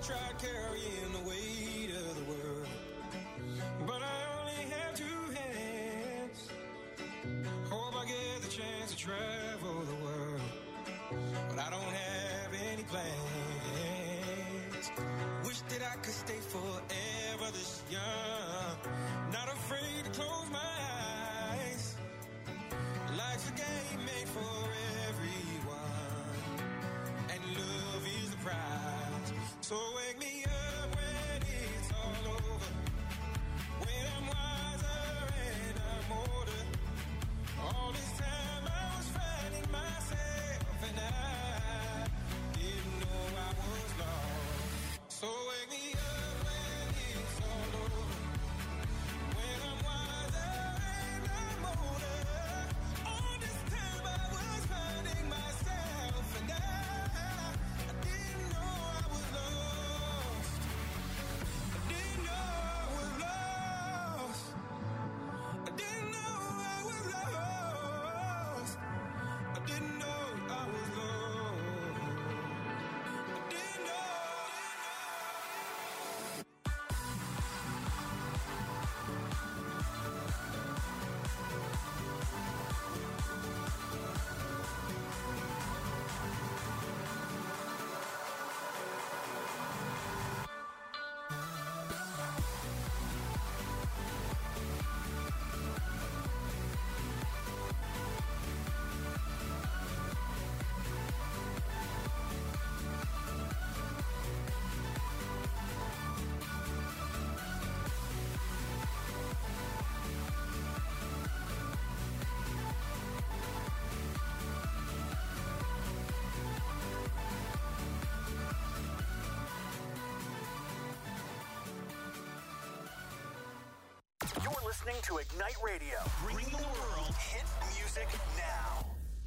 tried carrying the weight of the world, but I only have two hands. Hope I get the chance to travel the world, but I don't have any plans. Wish that I could stay forever this young, not afraid to close my eyes. Life's a game made for everyone, and love is the prize. So wake me up when it's all over, when I'm wiser and I'm older. All this time I was finding myself, and I didn't know I was lost. So wake me up when it's all over, when I'm wiser and I'm older. All this time I was finding myself, and I didn't know I was lost. I didn't know I was lost. I didn't know I was lost. I didn't know I was lost. I didn't know. You're listening to Ignite Radio. Bring the world hit music now.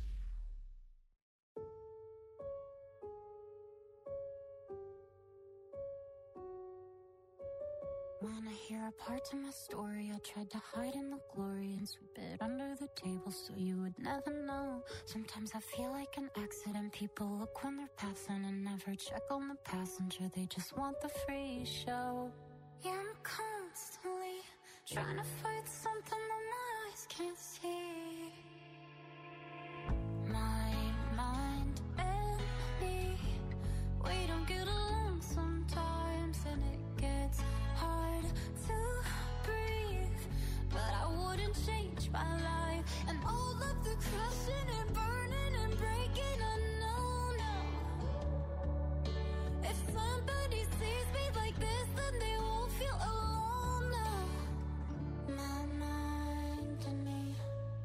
Wanna hear a part to my story? I tried to hide in the glory and sweep it under the table so you would never know. Sometimes I feel like an accident. People look when they're passing and never check on the passenger. They just want the free show. Yeah, I'm constantly trying to fight something that my eyes can't see. My mind and me, we don't get along sometimes, and it gets hard to breathe. But I wouldn't change my life and all of the crashing and burning and breaking. I know now, if somebody sees me like this, then they won't feel alone now. My mind and me.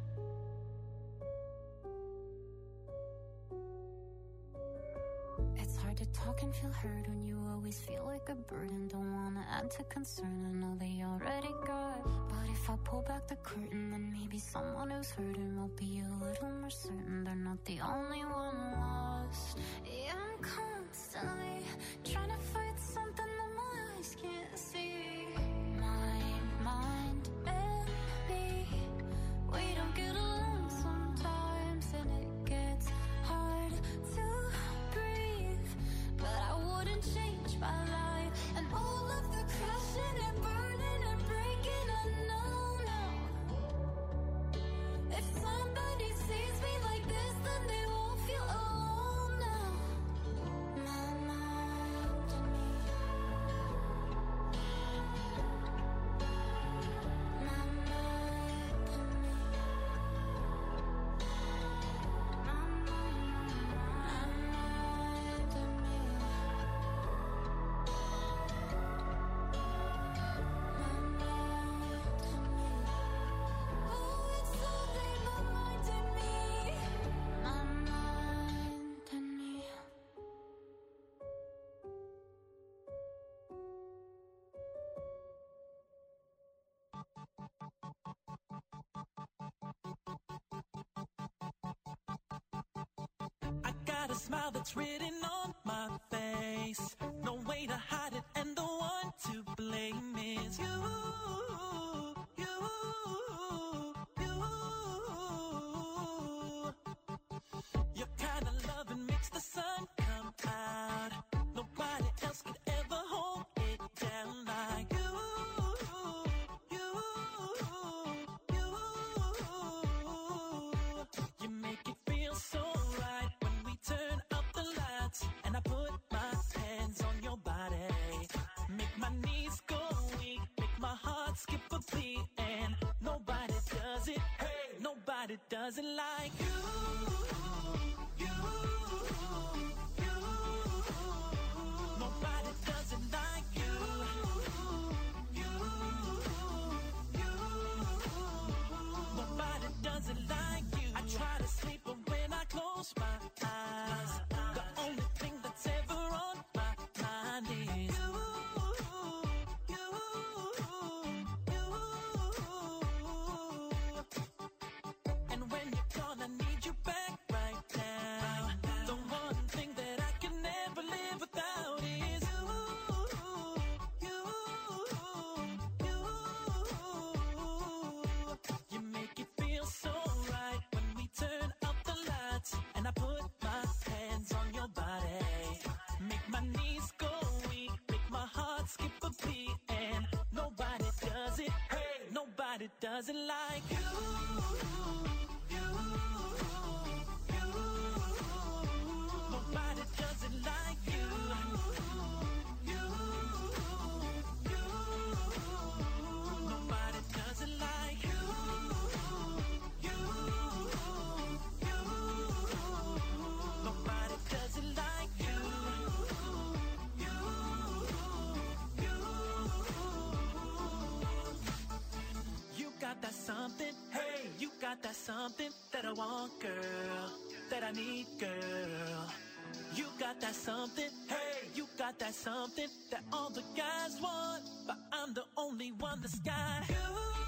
It's hard to talk and feel heard when you always feel like a burden. Don't wanna add to concern, I know they already got. But if I pull back the curtain, then maybe someone who's hurting will be a little more certain they're not the only one lost. Yeah, I'm constantly trying to fight something that my eyes can't see. My mind and me, we don't get along sometimes, and it gets hard to breathe. But I wouldn't change my life and all of the crashing and burning and breaking. I know now, if somebody sees me like this, then they won't feel alone now. My mind and me. My mind and me. My mind and me. Oh, it's only my mind and me. My mind and me. I got a smile that's written on my face. No way to hide it, and the one to blame is you. Your kind of loving makes the sun come out. Nobody else could ever me, and nobody does it. Hey, nobody does it like you. Nobody does it like you. Nobody does it like you. I try to sleep, but when I close my eyes, the only thing that's ever on my mind is you. And when you're gone, I need you back right now. The one thing that I can never live without is you. You make it feel so right when we turn up the lights and I put my hands on your body. Make my knees go weak, make my heart skip a beat, and nobody does it. Hey, nobody does it like you. Nobody does it like you. Nobody does it like you. Nobody does it like you. You got that something, hey, you got that something that I want, girl, that I need, girl. You got that something, hey, you got that something that all the guys want, but I'm the only one that's got you.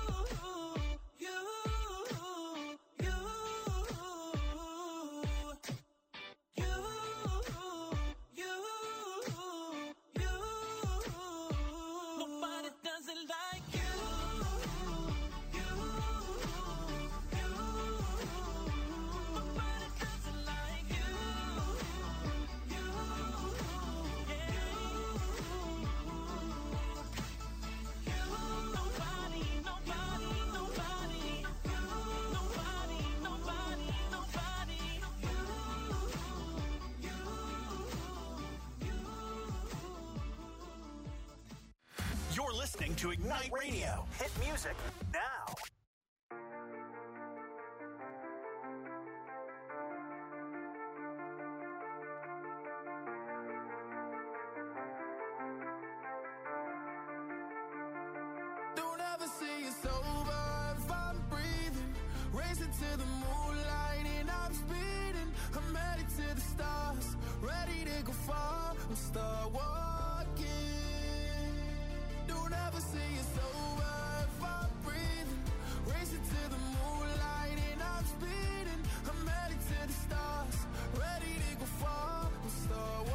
Nobody does it like you. Nobody does it like you. You're listening to Ignite Radio. Hit music now. Don't ever say it's over if I'm breathing. Racing to the moonlight and I'm speeding. I'm headed to the stars, ready to go far and start walking. Don't ever say it's over if I'm breathing. Racing to the moonlight and I'm speeding. I'm headed to the stars, ready to go far and start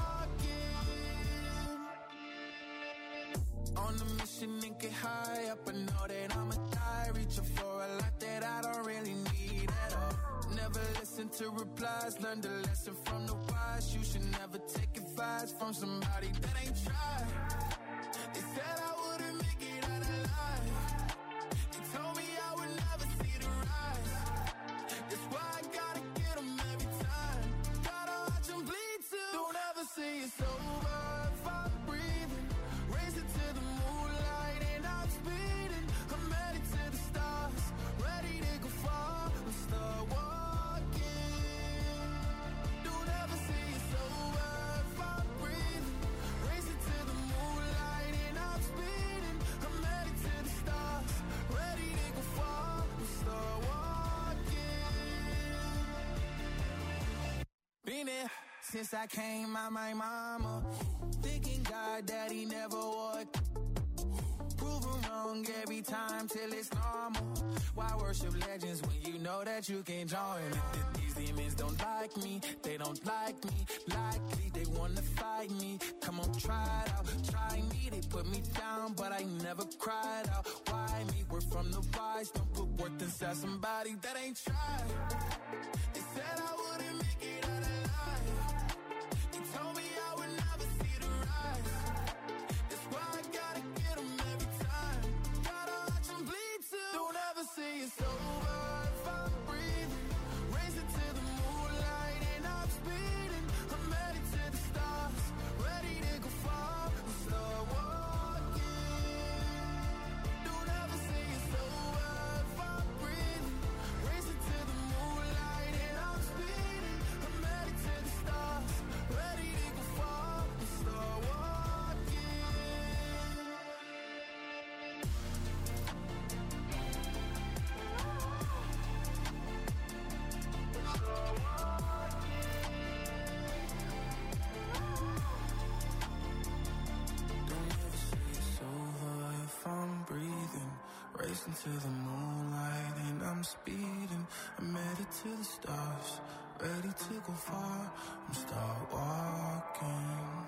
walking. On a mission and get high up, I know that I'ma die. Reaching for a lot that I don't really need at all. Never listen to replies, learn the lesson from the wise. You should never take advice from somebody that ain't tried. They said I wouldn't make it out alive. They told me I would never see the rise. That's why I gotta get them every time. Gotta watch them bleed too. Don't ever say it's over if I'm breathing. Racing to the moonlight and I'm speeding. I'm headed to the stars, ready to go far and start walking. Don't ever say it's over if I'm breathing. Racing to the moonlight and I'm speeding. I'm headed to the stars, ready to go far and start walking. Been there since I came out my mama. Thinking God that he never would. Proven wrong every time till it's normal. Why worship legends when you know that you can join? These demons don't like me, they don't like me. Likely they wanna fight me. Come on, try it out, try me. They put me down, but I never cried out. Why me? We're from the wise. Don't put worth inside somebody that ain't tried. They said I wouldn't make it out alive. They told me I would never see the rise. That's why I gotta get them every time. Gotta watch them bleed too. Don't ever say it's over if I'm breathing. Racing to the moonlight and I'm speeding. I'm headed to the stars, ready to go far and start walking. Don't ever say Racing to the moonlight and I'm speeding. I'm headed to the stars, ready to go far. I'm start walking.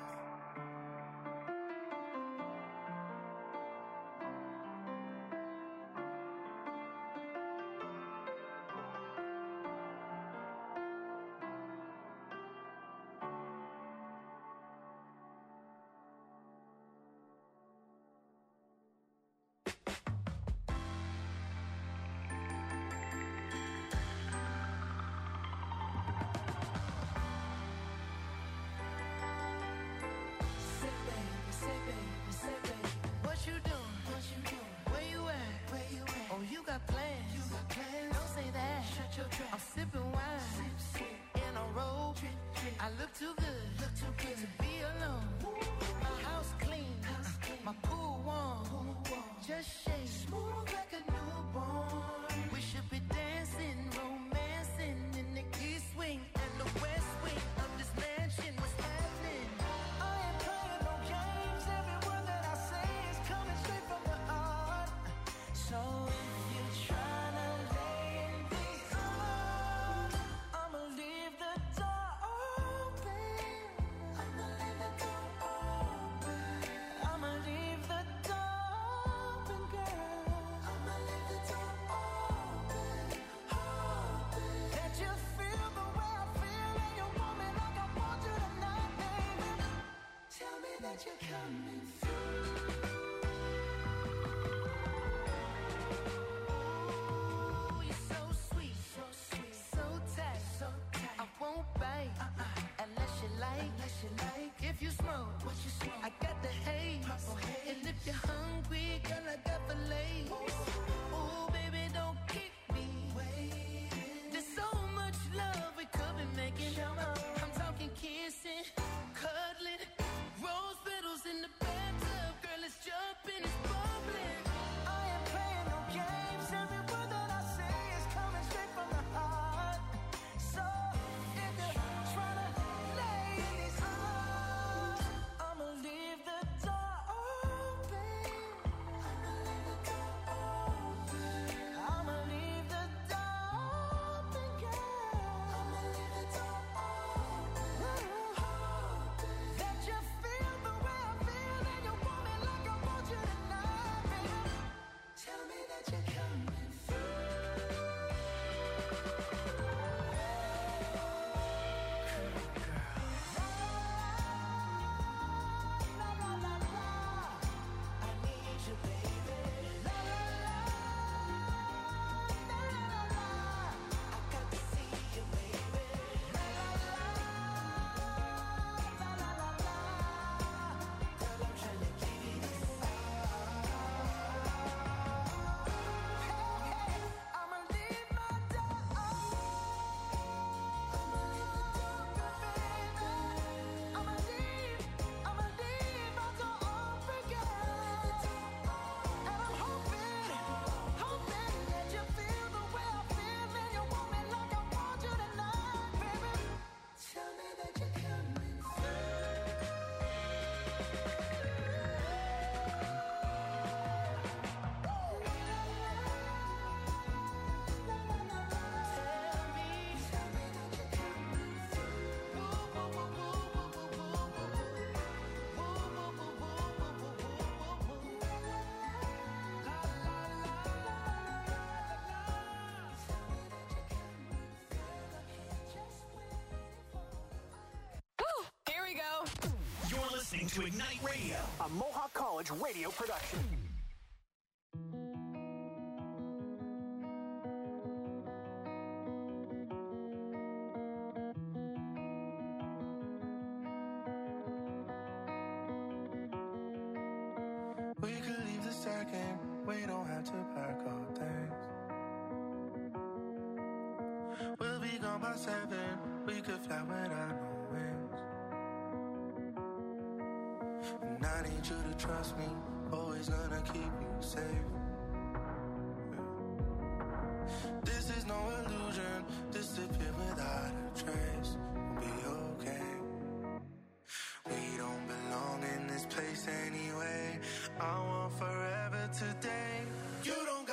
Listening to Ignite Radio, a Mohawk College radio production. We could leave the second, we don't have to pack our things. We'll be gone by 7, we could fly without no wings. And I need you to trust me, always gonna keep you safe. This is no illusion, disappear without a trace. We'll be okay. We don't belong in this place anyway. I want forever today. You don't got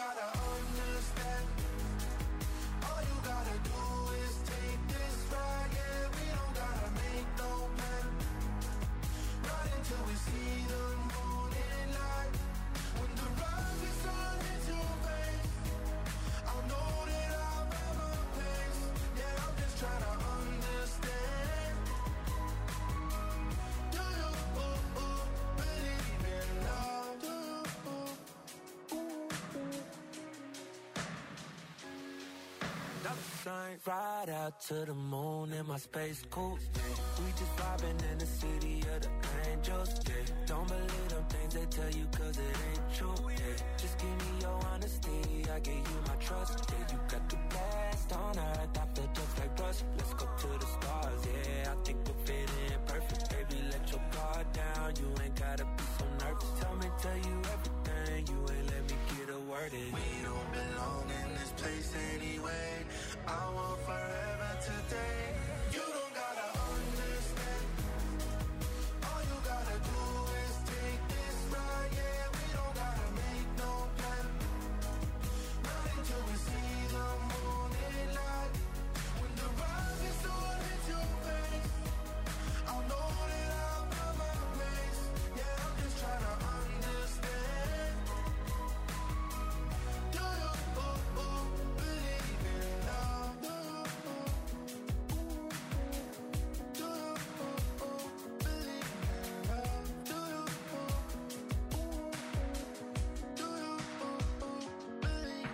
Sign right out to the moon in my space coupe. We just vibing in the city of the angels. Yeah. Don't believe them things they tell you 'cause it ain't true. Yeah. Just give me your honesty, I give you my trust. Yeah, you got the best on earth, I feel just like rust. Let's go to the stars, yeah, I think we'll fit in perfect. Baby, let your guard down, you ain't gotta be so nervous. Tell you everything, you ain't let me get a word in. We don't belong in this place anyway. I want forever today. You don't gotta understand. All you gotta do is take this ride. Yeah, we don't gotta make no plan. Not until we see the morning light. When the rising sun hits your face, I'll know that I'll find my place. Yeah, I'm just trying to understand. Do you believe in love? Do you believe in love? Do you believe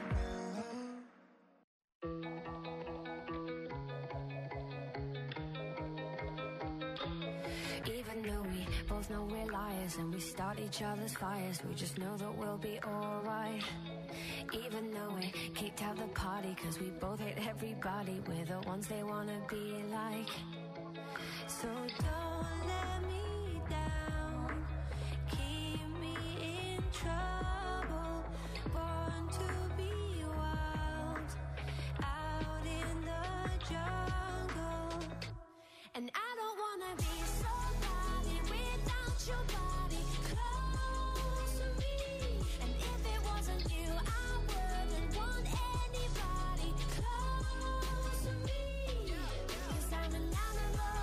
in love? Even though we both know we're liars and we start each other's fires, we just know that we'll be alright. Even though we kicked out the party 'cause we both hate everybody, we're the ones they wanna be like. So don't let me down, keep me in trouble, born to be wild, out in the jungle. And I don't wanna be somebody without your body close to me. And if it wasn't you, I wouldn't want anybody close to me. 'Cause I'm an animal,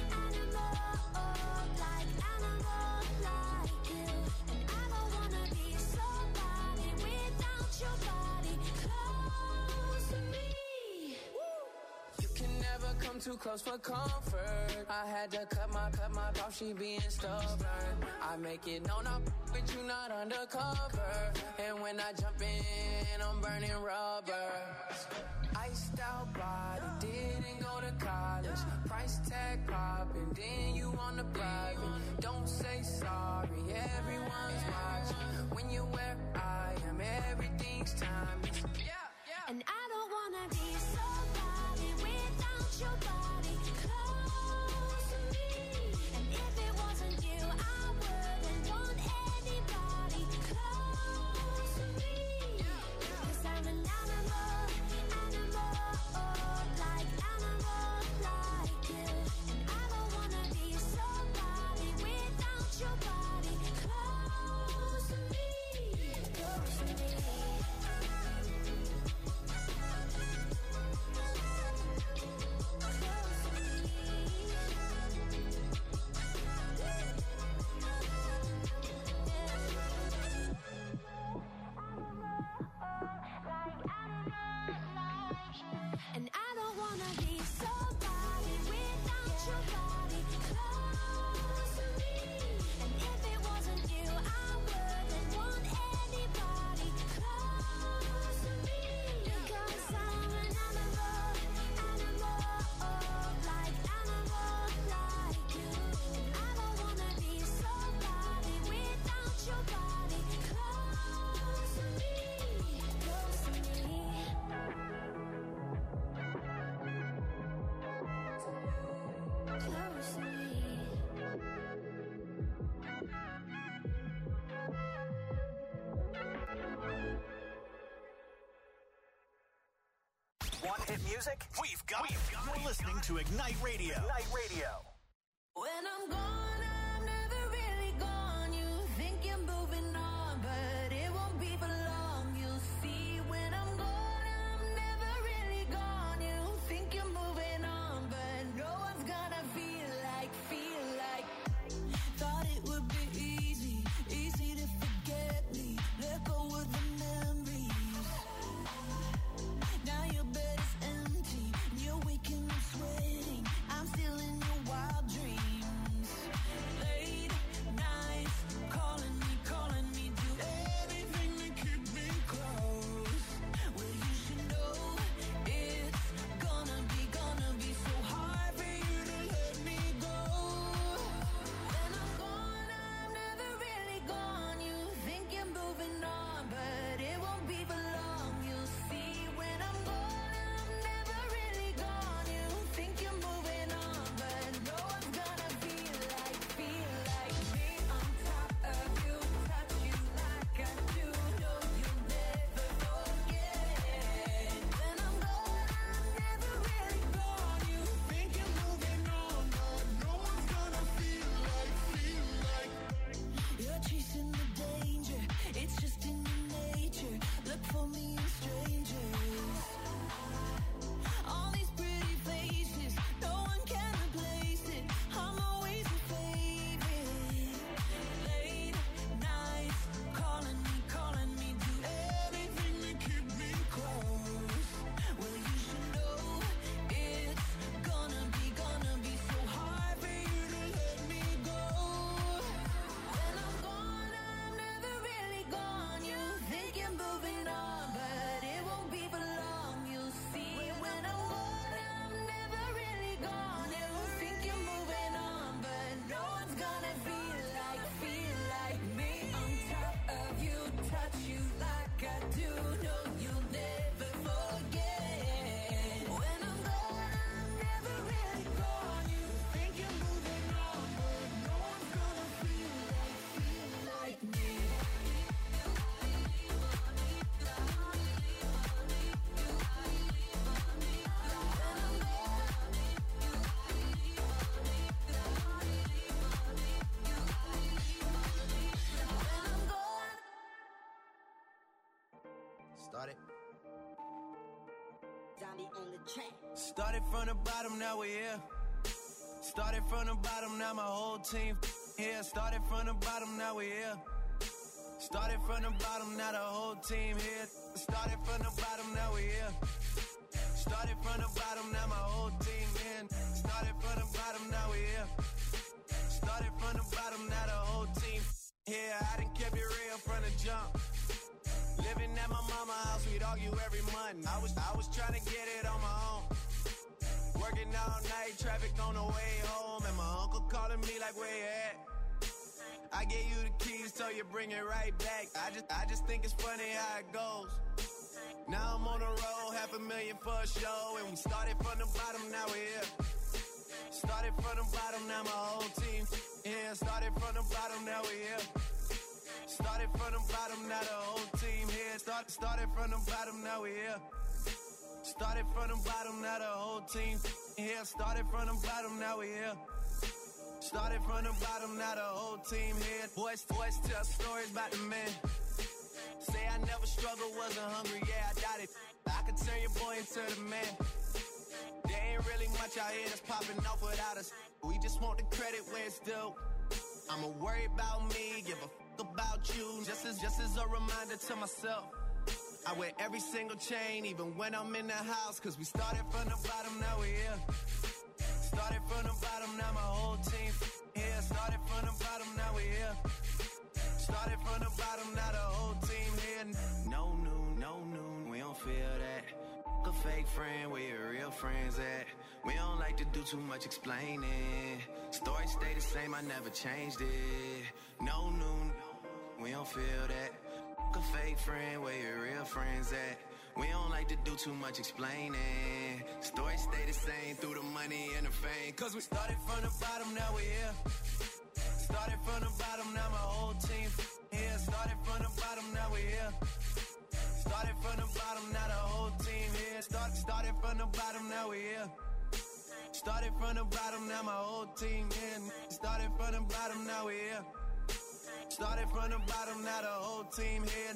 like animal like you. And I don't wanna be somebody without your body close to me. You can never come too close for comfort. I had to cut my off, she being stubborn. I make it known I'm with you, not undercover. And when I jump in, I'm burning rubber. Iced out body, didn't go to college. Price tag popping, then you on the private. Don't say sorry, everyone's watching. When you're where I am, everything's timeless. And I don't wanna be somebody without your body close to me. And if it wasn't you, I wouldn't want anybody close to me. 'Cause I'm an animal, like animal like you. And I don't wanna be somebody without your body close to me. Close to me. And I don't wanna be somebody without your body close to me. And if it wasn't you, I wouldn't want anybody close to me. Because I'm an animal, like animal like you. And I don't wanna be somebody without your body close to me. Close to me. Close to me. Want hit music? We've got it. You're listening to Ignite Radio. Ignite Radio. When I'm gone, I'm never really gone. You think you're moving on, but it won't be for long. You'll see when I'm gone, I'm never really gone. You think you're moving on, but no one's gonna feel like. Thought it would be easy to forget me. Let go of the memories. Now your bed is empty, and you're waking up sweating. I'm still in your wild dreams. Started. Zombie on the track. Started from the bottom, now we're here. Started from the bottom, now my whole team here. Started from the bottom, now we're here. Started from the bottom, now the whole team here. Started from the bottom, now we're here. Started from the bottom, now my whole team in. Started from the bottom, now we're here. Started from the bottom, now the whole team here. I done kept it real from the jump. Living at my mama's house, we'd argue every month. I was trying to get it on my own. Working all night, traffic on the way home, and my uncle calling me like, where you at? I gave you the keys, so you bring it right back. I just think it's funny how it goes. Now I'm on the road, $500,000 for a show, and we started from the bottom, now we're here. Started from the bottom, now my whole team here. Started from the bottom, now we're here. Started from the bottom, now the whole team here. Started from the bottom, now we're here. Started from the bottom, now the whole team here. Started from the bottom, now we're here. Started from the bottom, now the whole team here. Boys tell stories about the man. Say I never struggled, wasn't hungry, yeah, I doubt it. I could turn your boy into the man. There ain't really much out here that's popping off without us. We just want the credit where it's due. I'ma worry about me, give a fuck about you. Just as a reminder to myself. I wear every single chain, even when I'm in the house. Cause we started from the bottom, now we're here. Started from the bottom, now my whole team here. Started from the bottom, now we're here. Started from the bottom, now the whole team here. No noon, we don't feel that. A fake friend, where your real friends at? We don't like to do too much explaining. Story stay the same, I never changed it. No noon, we don't feel that. A fake friend, where your real friends at? We don't like to do too much explaining. Story stay the same through the money and the fame. Cause we started from the bottom, now we're here. Started from the bottom, now my whole team here. Started from the bottom, now we're here. Started from the bottom, now the whole team here. Started from the bottom, now we're here. Started from the bottom, now my whole team here. Started from the bottom, now we're here. Started from the bottom, now the whole team here.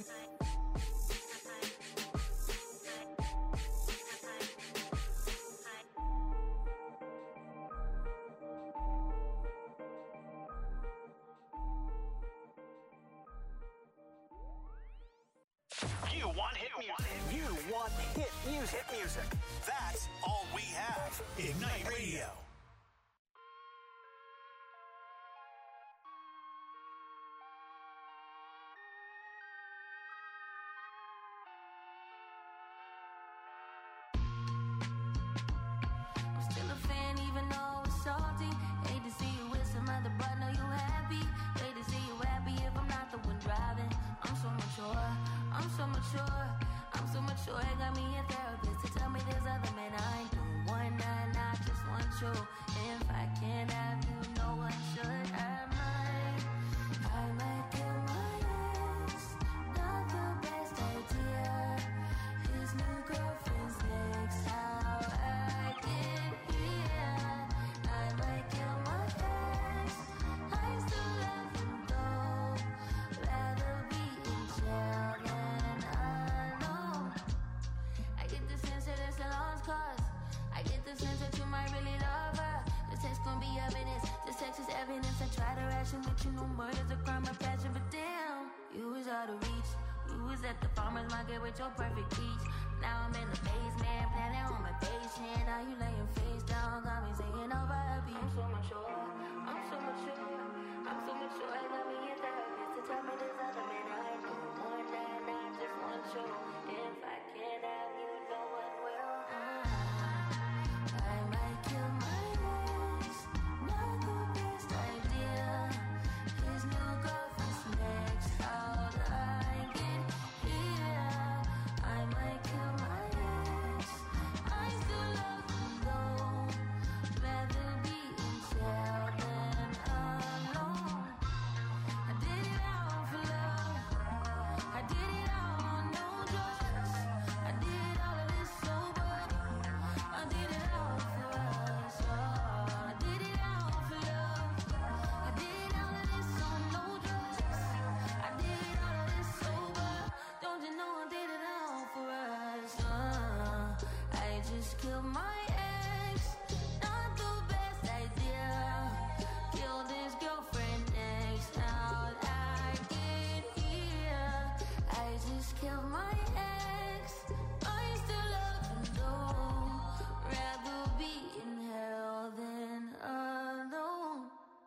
You want hit music. You want hit music. Hit music. That's all we have. Ignite Radio. I'm still a fan even though it's salty. Hate to see you with some other, but know you happy. Hate to see you happy if I'm not the one driving. I'm so mature, I'm so mature, I'm so mature. It got me a therapist to tell me there's other men I ain't doing one night, I just want you. If I can't have you, no one should have mine. I might kill my ex, not the best idea. His new girlfriend's next, how I get here. I might kill my ex, I still love him though. Rather be in jail than alone. I get the sense that it's a lost cause. I get the sense that you might really love her. This text gon' be evidence. This text is evidence. I try to ration with you, no murder's a crime of passion, but damn, you was out of reach. You was at the farmer's market with your perfect peach. Now I'm in the basement, planning on my patient. Now you laying face down, got me singing over a beat. I'm so mature, I'm so mature, I'm so mature. I got me a therapist to tell me there's other men I know. One night, I just want you. If I can't have you, no one will. I might kill my ex, not the best idea. His new girlfriend's next, how'd I get here? I might kill my ex, I still love him though. Rather be in jail than alone. I did it all for love, I did it all, no just killed my ex. Not the best idea. Killed his girlfriend next. Now I get here. I just killed my ex. I still love him though. Rather be in hell than alone.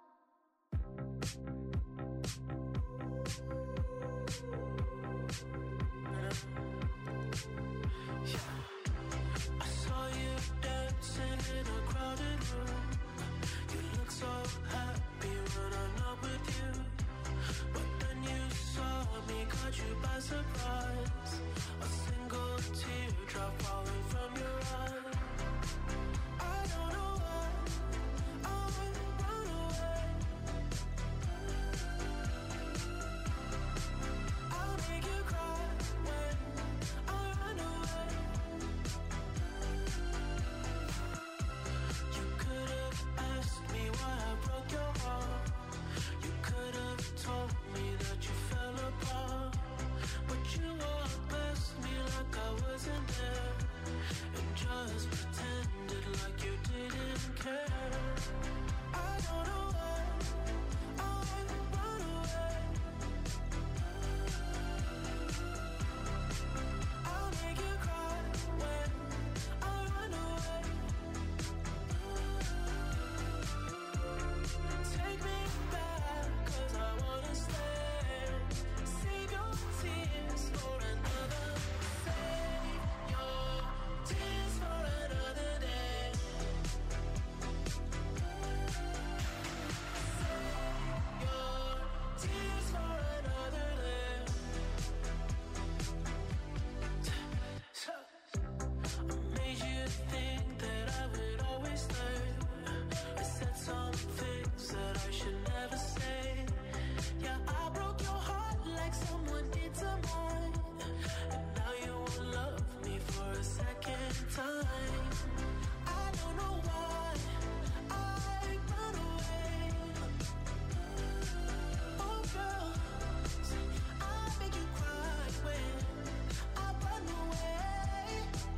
I saw you dancing in a crowded room. You look so happy when I'm not with you. But then you saw me, caught you by surprise. A single teardrop falling from your eye. I don't know why I run away. I'll make you cry when I run away. You could have asked me why I broke your heart. You could have told me that you fell apart. But you walked past me like I wasn't there, and just pretended like you didn't care. I don't know why I run away. I'll make you cry when I run away. Take me back, 'cause I wanna stay. Save your tears for another. Save your tears for another day. Save your tears for another day. I made you think that I would always stay. I said some things that I should never say. Yeah, I broke your heart like someone did to mine. And now you won't love me for a second time. I don't know why I run away. Oh girl, I make you cry when I run away.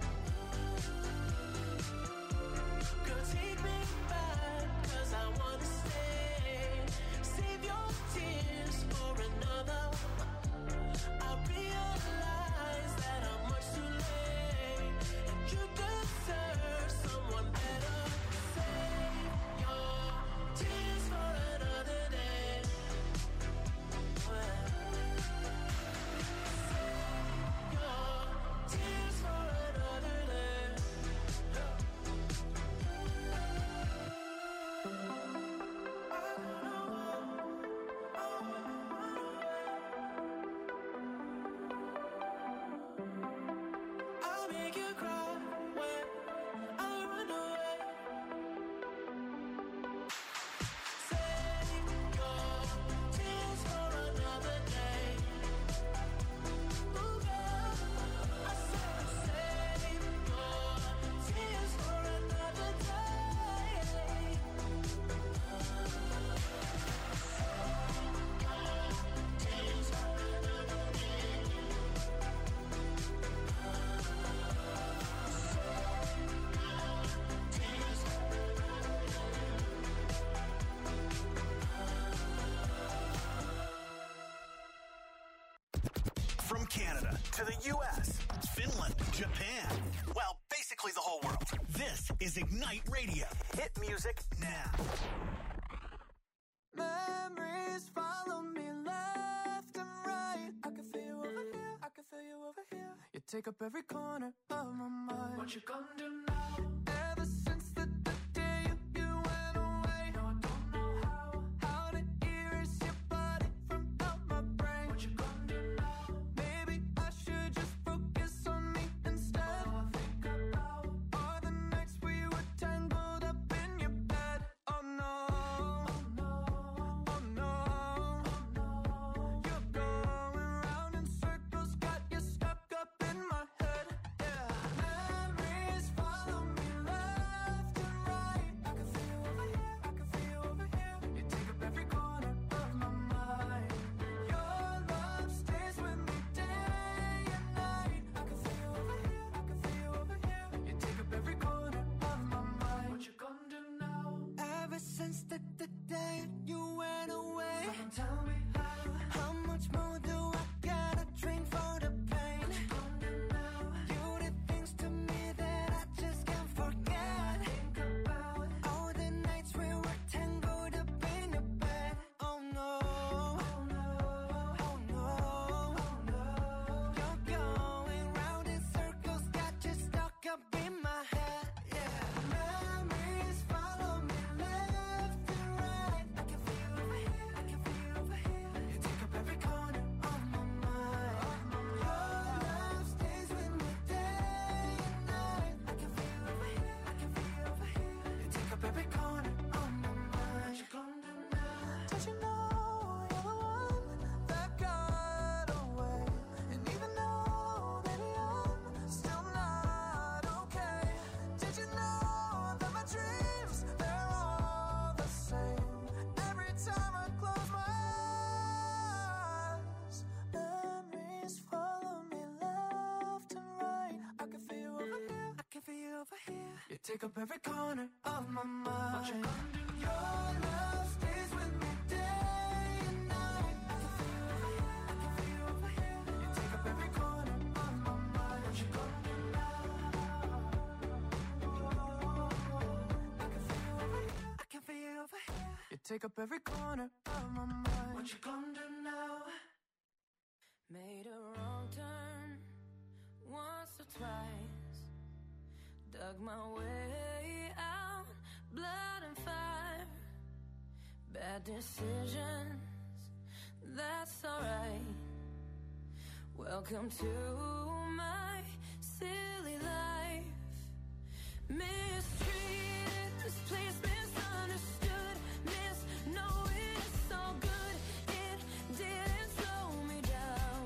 Girl, take me back, 'cause I wanna stay. Save your tears for another. I realize that I'm much too late, and you deserve someone better. Save your tears for another day. Save your tears for another day. I'll make you cry when I run away. Save your tears for another day. Ooh, girl, I said save your tears for another day. Tears for another day. From Canada to the U.S., Finland, Japan. Well, basically the whole world. This is Ignite Radio. Hit music now. Memories follow me left and right. I can feel you over here. I can feel you over here. You take up every corner of my mind. What you gonna do now? Ever since the day you went away, no, I don't know how to erase your body from out my brain. What you gonna do now? Maybe I should just focus on me instead. All I think about are the nights we were tangled up in your bed. Oh no, oh no, oh no, oh no. You're going round in circles, got you stuck up in my head. Yeah, memories follow me take up every corner of my mind. What you gonna do? Your love stays with me day and night. I can feel you over here, I can feel you over here. You take up every corner of my mind. What you gonna do now? I can feel you over here, I can feel you over here. You take up every corner of my mind. What you gonna do now? Made a wrong turn once or twice, dug my way out, blood and fire, bad decisions, that's alright. Welcome to my silly life. Mistreated, misplaced, misunderstood, knowing it's all good, it didn't slow me down.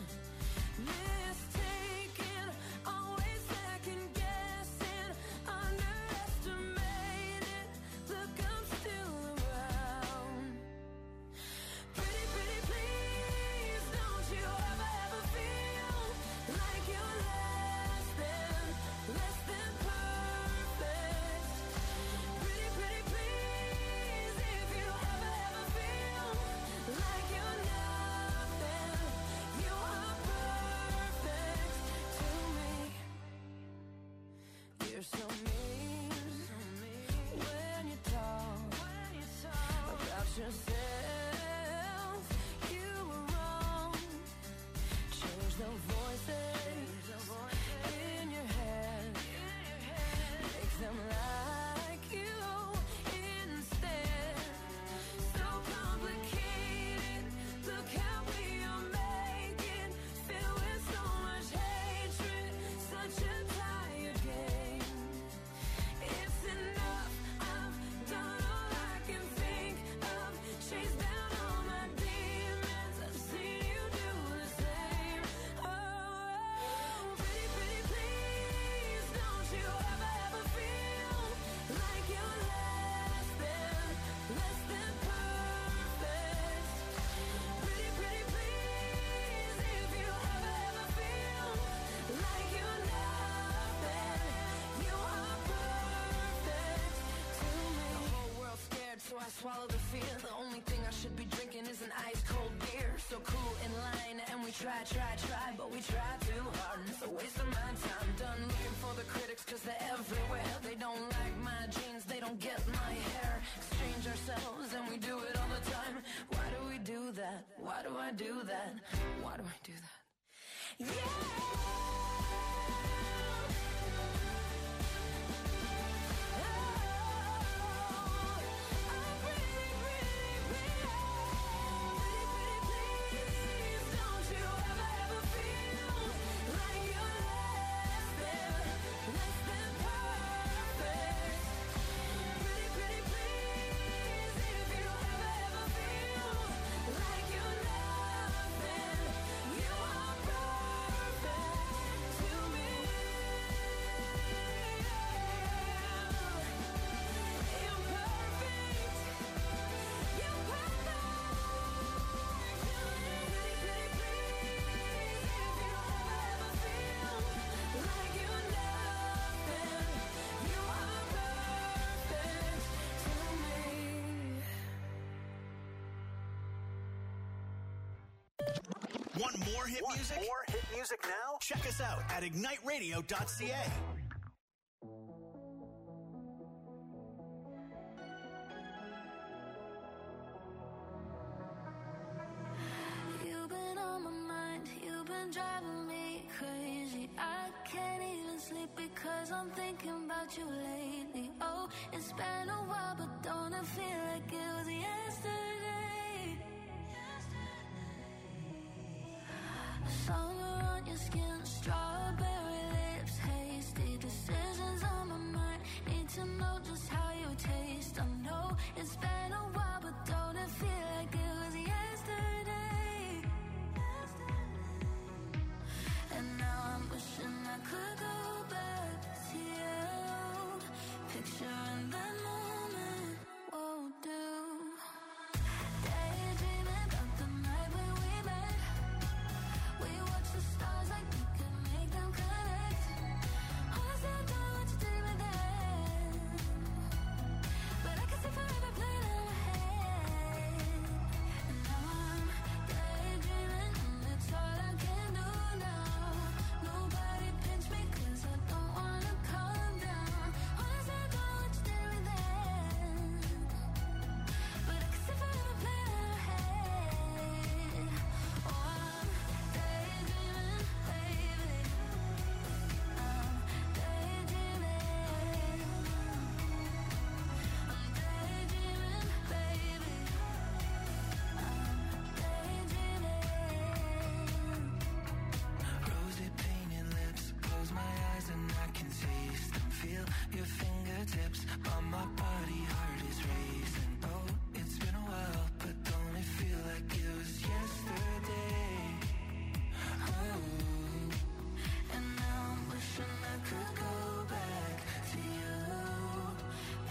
Mistaken, always second guessing, underestimated, look, I'm still around. Pretty, pretty, please, don't you ever feel like you're less than perfect. Pretty, pretty, please, if you ever feel like you're nothing, you are perfect to me. You're so mean when you talk about yourself. You were wrong. Change the voices in your head. Make them like you instead. So complicated. Look how we are making. Filled with so much hatred. Such a tired game. It's enough. I've done all I can think of. Chased down all my demons. I've seen you do the same. Oh, pretty, pretty, please, don't you ever feel like you're less than perfect. Pretty, pretty, please, if you ever feel like you're nothing, you are perfect to me. The whole world's scared, so I swallow the fear. The only thing I should be drinking is an ice cold beer. So cool in line, and we try, but we try too hard, and it's a waste of my time. Done looking for the critics, cause they're everywhere. They don't like my jeans, they don't get my hair. Exchange ourselves, and we do it all the time. Why do we do that? Why do I do that? Why do I do that? Want more hit music now? Check us out at igniteradio.ca. You've been on my mind, you've been driving me crazy. I can't even sleep because I'm thinking about you lately. Oh, it's been a while, but don't it feel like it was yesterday? Summer on your skin, strawberry lips, hasty decisions on my mind. Need to know just how you taste. I know it's been a while, but don't it feel like it was yesterday? And now I'm wishing I could go back to you. Picturing that moment won't do. Daydreaming about the night when we met. We watched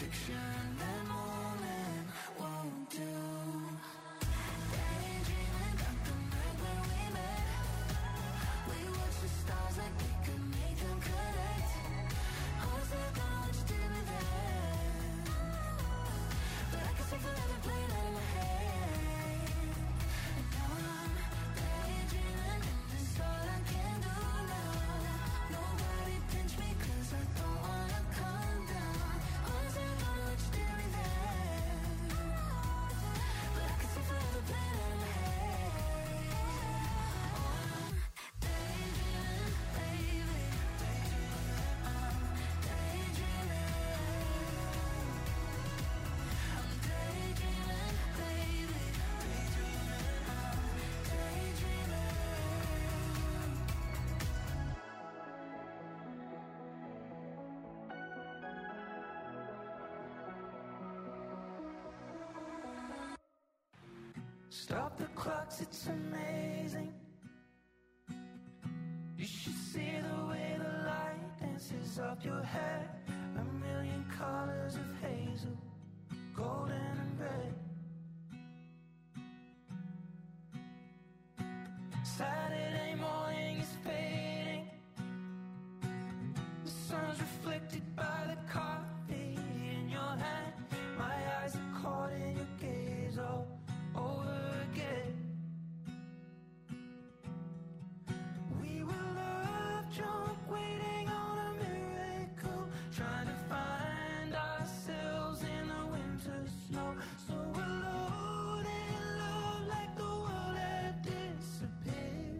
picture that moment won't do. Daydreaming about the night where we met. We watched the stars like we could make them connect. Was it gonna what you did with that? But I can see forever playing out in my head. And now I'm daydreaming, and it's all I can do now. Nobody pinch me 'cause I don't wanna calm down. Was it gonna what you did with that? But I can see forever playing out in my head. I'm daydreaming, baby. I'm daydreaming. I'm daydreaming, baby. I'm daydreaming. Stop the clocks, it's amazing. You should see the way the light dances up your hair. A million colors of hazel, golden and red. Saturday morning is fading. The sun's reflected by the coffee in your hand. My eyes are caught in your gaze all over again. We were love drunk, waiting on a miracle, trying to find ourselves in the winter snow. So alone in love, like the world had disappeared.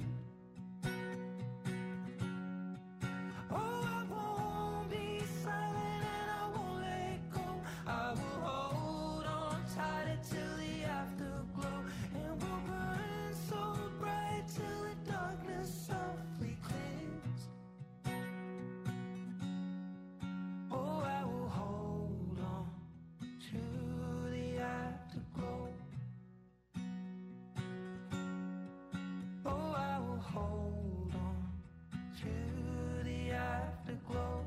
Oh, I won't be silent and I won't let go. I will hold on tighter till the afterglow, and we'll burn so bright till the darkness softly clears. Oh, I will hold on to the afterglow. Oh, I will hold on to the afterglow.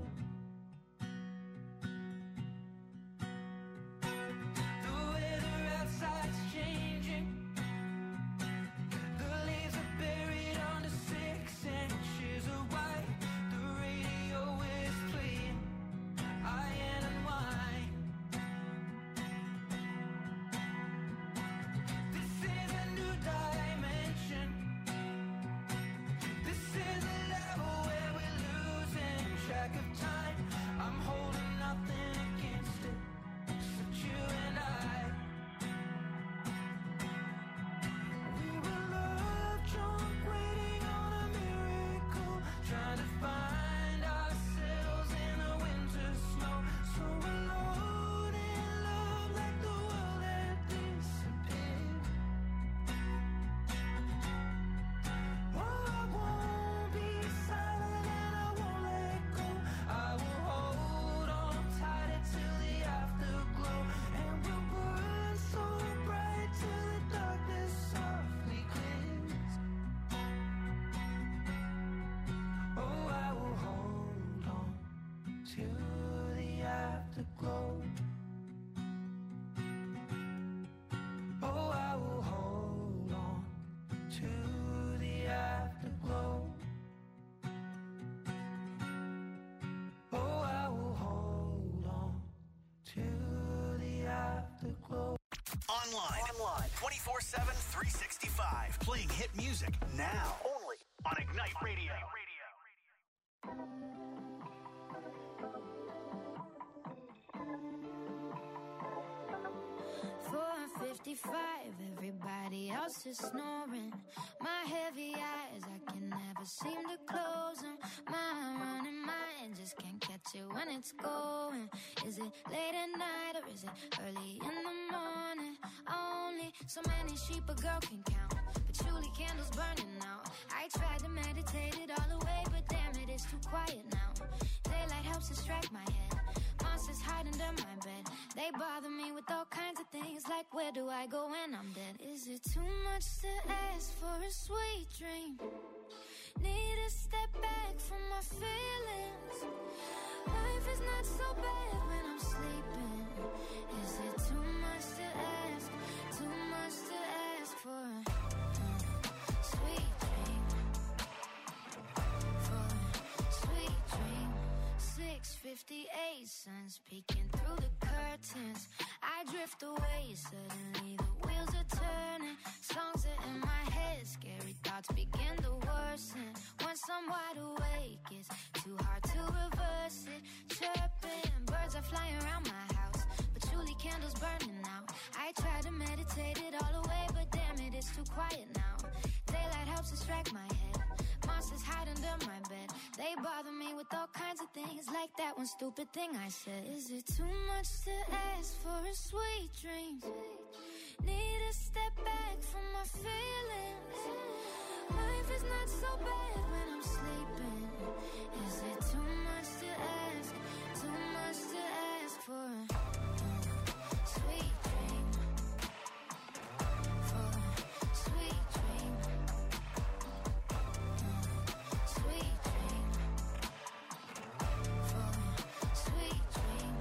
The weather outside's changing. The leaves are buried under 6 inches of white. The radio is playing Iron and Wine. This is a new dimension. This is a level where we're losing track of time. I'm holding nothing against it, except you and I. We were love drunk, waiting on a miracle, trying to find ourselves in the winter snow. So alone in love, like the world had disappeared. Oh, I won't be silent and I won't let go. I will hold on tighter till the afterglow, and we'll burn so bright till the darkness softly clears. Oh, I will hold on to the afterglow. Oh, I will hold on to the afterglow. Oh, I will hold on to the afterglow. Online 24/7, 365. Playing hit music now. Only on Ignite Radio. 4:55, everybody else is snoring. My heavy eyes, I can never seem to close them. My running mind just can't catch it when it's going. Is it late at night or is it early in the morning? Only so many sheep a girl can count. Patchouli candles burning out. I tried to meditate it all away, but damn it, it's too quiet now. Daylight helps distract my head. Monsters hide under my bed. They bother me with all kinds of things, like where do I go when I'm dead? Is it too much to ask for a sweet dream? Need to step back from my feelings. Life is not so bad when I'm sleeping. sensations peeking through the curtains. I drift away, suddenly the wheels are turning. Songs are in my head, scary thoughts begin to worsen. Once I'm wide awake, it's too hard to reverse it. Chirping, birds are flying around my house, patchouli candles burning out. I try to meditate it all away, but damn it, it's too quiet now. Daylight helps distract my head. Monsters hide under my bed. They bother me with all kinds of things, like that one stupid thing I said. Is it too much to ask for a sweet dream? Need to step back from my feelings. Life is not so bad when I'm sleeping. Is it too much to ask? Too much to ask for a sweet dream? For a sweet dream. Sweet dream. For a sweet dream.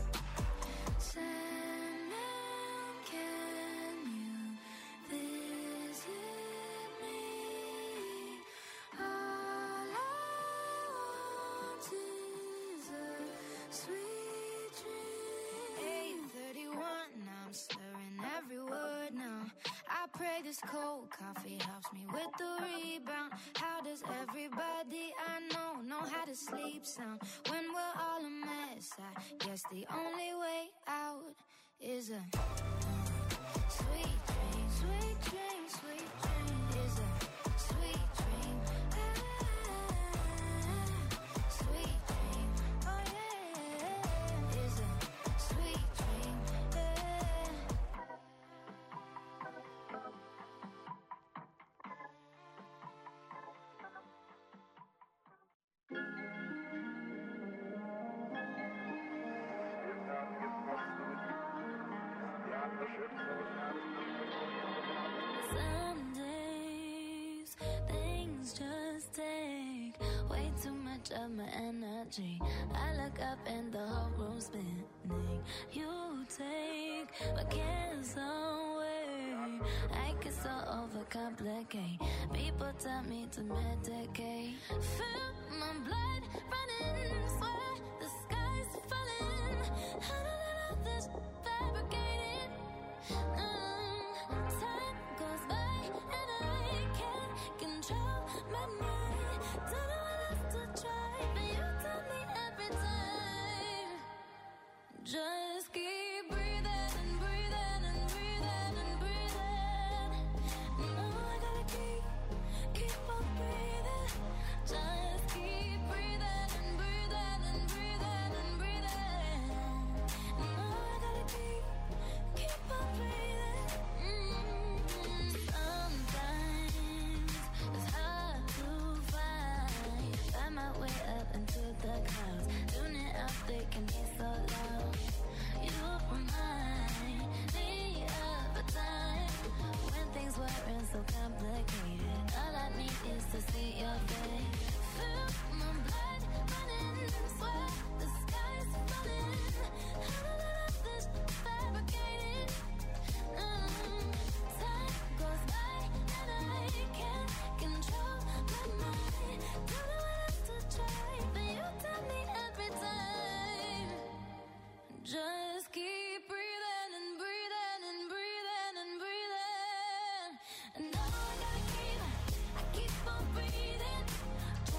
Sandman, can you visit me? All I want is a sweet dream. 8:31, I'm slurring every word now. I pray this cold coffee helps me with the rebound. How does everybody I know how to sleep sound? When we're all a mess, I guess the only way out is a sweet dream. Sweet dream, sweet dream is a sweet dream. Sweet dream, oh yeah, is a sweet dream. Some days things just take way too much of my energy. I look up and the whole room's spinning. You take my cares away. I get so overcomplicate. People tell me to medicate. Feel my blood running, swear the sky's falling. I don't know this fabricated. Time goes by and I can't control my mind. Don't know what else to try, but you tell me every time. Just keep breathing and breathing and breathing and breathing. No, I gotta keep on breathing. Just keep breathing and breathing and breathing and breathing. No, I gotta keep on breathing. Sometimes it's hard to find my way up into the clouds. Tuning out, they can be so loud. You remind me of a time when things weren't so complicated. All I need is to see your face. Feel my blood running, swear the sky's falling. I don't know this fabricated. Time goes by and I can't control my mind. Don't know what else to try, but you tell me every time. Just keep breathing and breathing and breathing and breathing. And now I keep on breathing.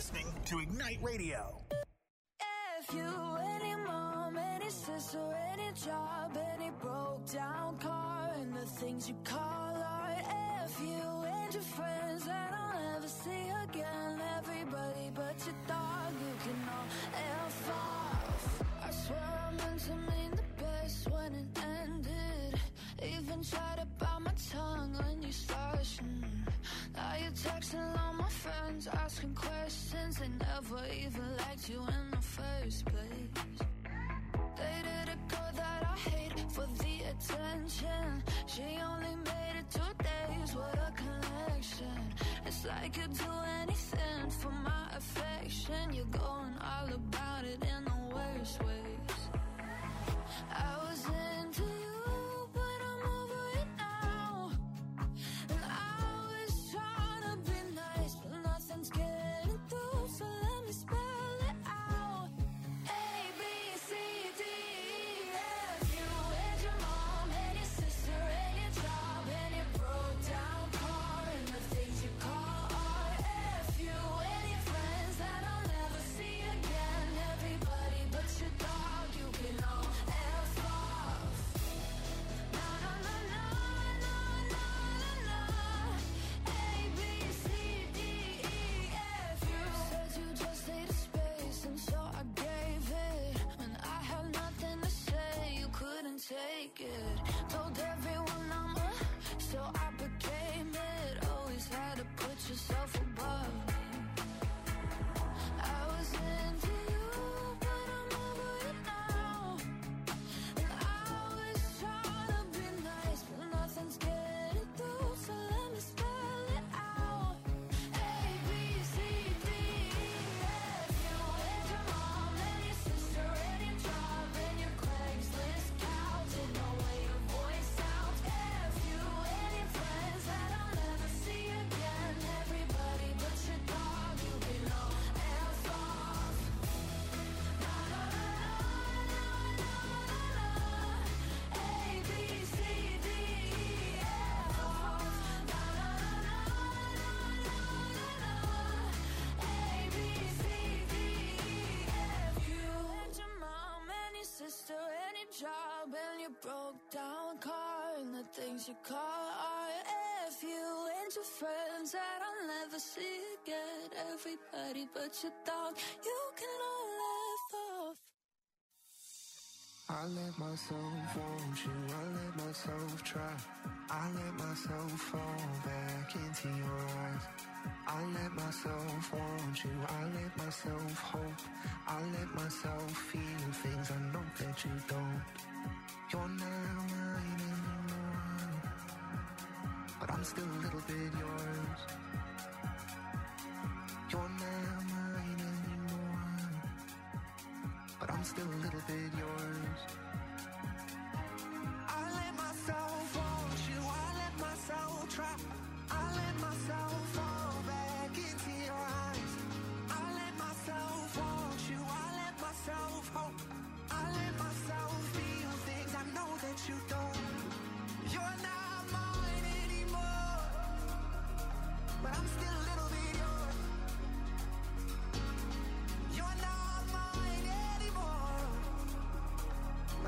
listening to Ignite Radio. If you, any mom, any sister, any job, any broke down car, and the things you call art. If you and your friends that I'll never see again, everybody but your dog, you can all F off. I swear I meant to mean the best when it ended. Even tried to bite my tongue when you started. Now you're texting all my friends, asking questions. They never even liked you in the first place. Dated a girl that I hate for the attention. She only made it 2 days, what a connection. It's like you'd do anything for my affection. You're going all about it in the worst ways. I was into you, but I'm over it now. And I was trying to be nice, but nothing's getting through, so let me spell it out. A, B, C, D, E, F. You and your mom and your sister and your job and your broke down car and the things you call art. F. You and your friends that I'll never see again. Everybody but your dog, you can all F off. No, no, no, no, no, no, no, no. A, B, C, D, E, F. You said you just needed space, and so I gave it. When I had nothing to say, you couldn't take it. Told everyone I'm a, so I became it. Always had to put yourself above me. I was into you, but I'm over it now. And I was trying to be nice, but nothing's getting through, so let me spell it out. A, B, C, D, E, F. You and your mom and your sister and your job and your Craigslist couch and the way your voice sounds. F. You and your friends that I'll never see again. Everybody but your dog, you can all F off. No, no, no, no, no, no, no. A, B, C, D, E, F off. No, no, no, no, no, no, no. A, B, C, D, E, F. You and your mom and your sister and your job and your broke down car and the things you call art. F. You and your friends that I'll never see again. Everybody but your dog, you can all F off. I let myself want you, I let myself try. I let myself fall back into your eyes. I let myself want you, I let myself hope. I let myself feel things I know that you don't. You're not mine anymore, but I'm still a little bit yours. You're not mine anymore, but I'm still a little bit yours. I let myself want you, I let myself try. I let myself fall back into your eyes. I let myself want you, I let myself hope. I let myself feel things I know that you don't. You're not mine anymore, but I'm still a little bit yours. You're not mine anymore,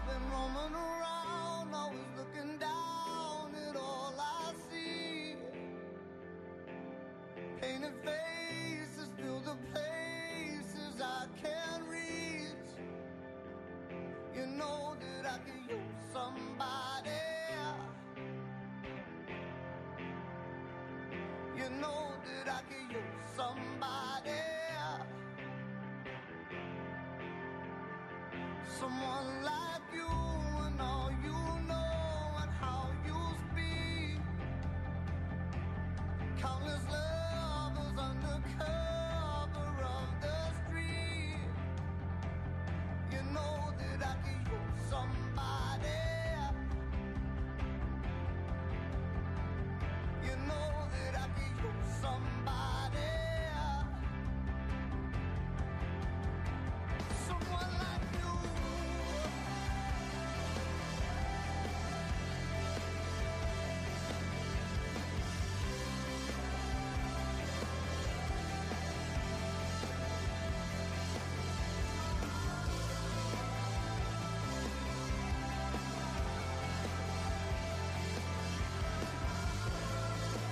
been roaming around, always looking down at all I see. Painted faces fill the places I can't reach. You know that I could use somebody. You know that I could use somebody. Someone like you and all you know and how you speak. Countless lovers undercover.